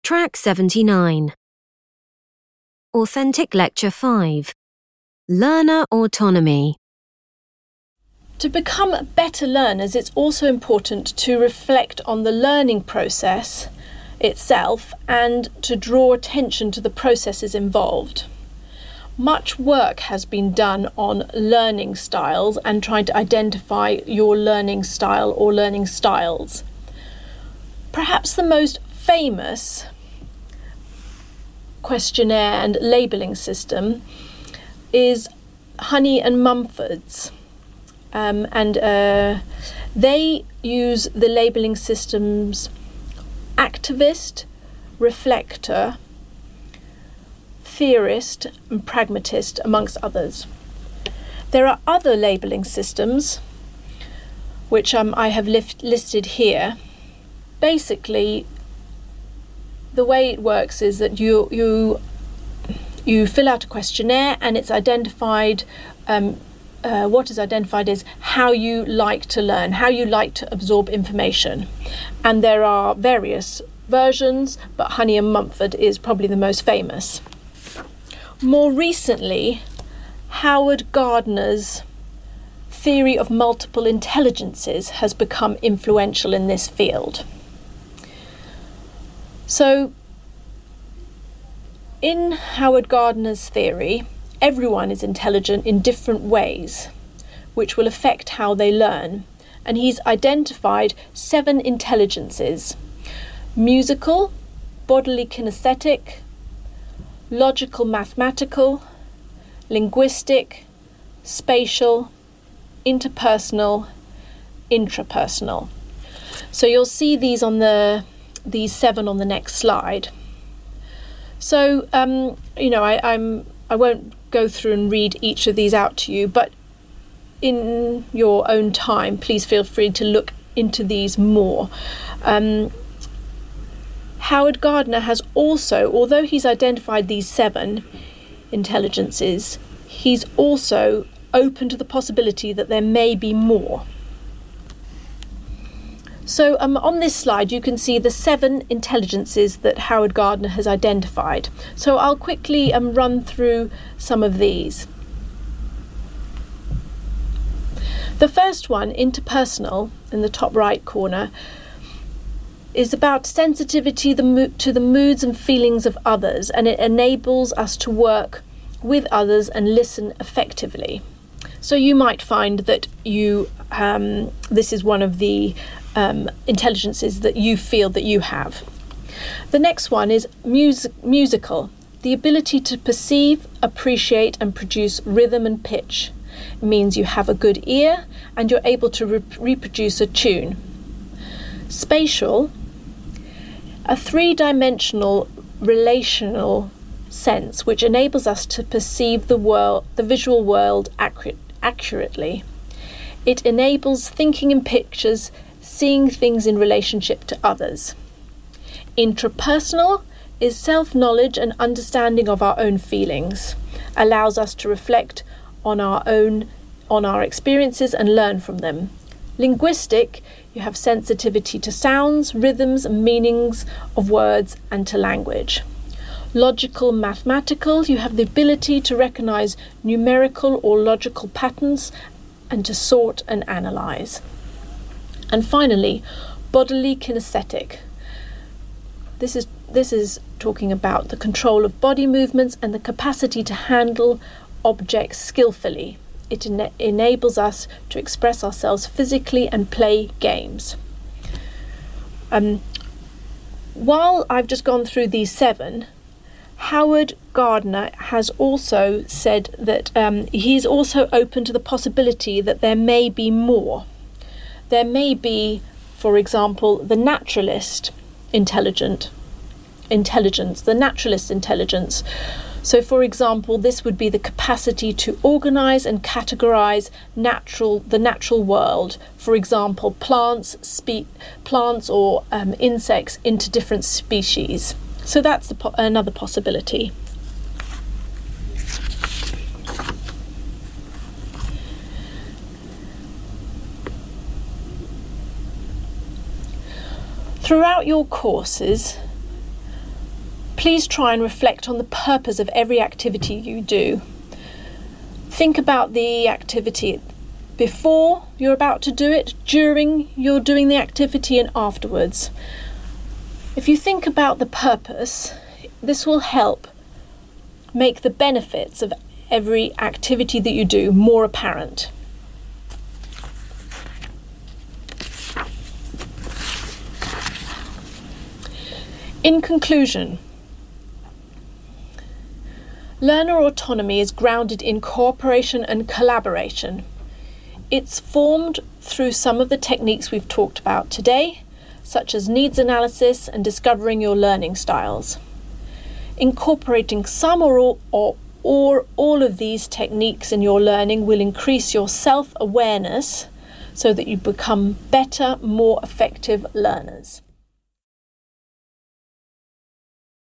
Track 79. Authentic Lecture 5. Learner Autonomy. To become better learners, it's also important to reflect on the learning process itself and to draw attention to the processes involved. Much work has been done on learning styles and trying to identify your learning style or learning styles. Perhaps the most famous questionnaire and labelling system is Honey and Mumford's. They use the labelling systems activist, reflector, theorist and pragmatist, amongst others. There are other labelling systems which I have listed here. Basically, the way it works is that you fill out a questionnaire and it's identified. What is identified is how you like to learn, how you like to absorb information. And there are various versions, but Honey and Mumford is probably the most famous. More recently, Howard Gardner's theory of multiple intelligences has become influential in this field. So, in Howard Gardner's theory, everyone is intelligent in different ways, which will affect how they learn. And he's identified 7 intelligences: musical, bodily kinesthetic, logical mathematical, linguistic, spatial, interpersonal, intrapersonal. So you'll see these 7 on the next slide. So, I won't go through and read each of these out to you, but in your own time, please feel free to look into these more. Howard Gardner has also, although he's identified these 7 intelligences, he's also open to the possibility that there may be more. So on this slide you can see the 7 intelligences that Howard Gardner has identified. So I'll quickly run through some of these. The first one, interpersonal, in the top right corner, is about sensitivity to the moods and feelings of others, and it enables us to work with others and listen effectively. So you might find that this is one of the intelligences that you feel that you have. The next one is musical, the ability to perceive, appreciate and produce rhythm and pitch. It means you have a good ear and you're able to reproduce a tune. Spatial, a 3-dimensional relational sense which enables us to perceive the visual world accurately. It enables thinking in pictures, seeing things in relationship to others. Intrapersonal is self-knowledge and understanding of our own feelings, allows us to reflect on our experiences and learn from them. Linguistic, you have sensitivity to sounds, rhythms and meanings of words and to language. Logical mathematical, you have the ability to recognize numerical or logical patterns and to sort and analyze. And finally, bodily kinesthetic. This is talking about the control of body movements and the capacity to handle objects skillfully. It enables us to express ourselves physically and play games. While I've just gone through these 7, Howard Gardner has also said that he's also open to the possibility that there may be more. There may be, for example, the naturalist intelligence, the naturalist intelligence. So, for example, this would be the capacity to organise and categorise the natural world. For example, plants or insects into different species. So that's another possibility. Throughout your courses, Please try and reflect on the purpose of every activity you do. Think about the activity before you're about to do it, during you're doing the activity, and afterwards. If you think about the purpose, this will help make the benefits of every activity that you do more apparent. In conclusion, learner autonomy is grounded in cooperation and collaboration. It's formed through some of the techniques we've talked about today, such as needs analysis and discovering your learning styles. Incorporating some or all of these techniques in your learning will increase your self-awareness so that you become better, more effective learners.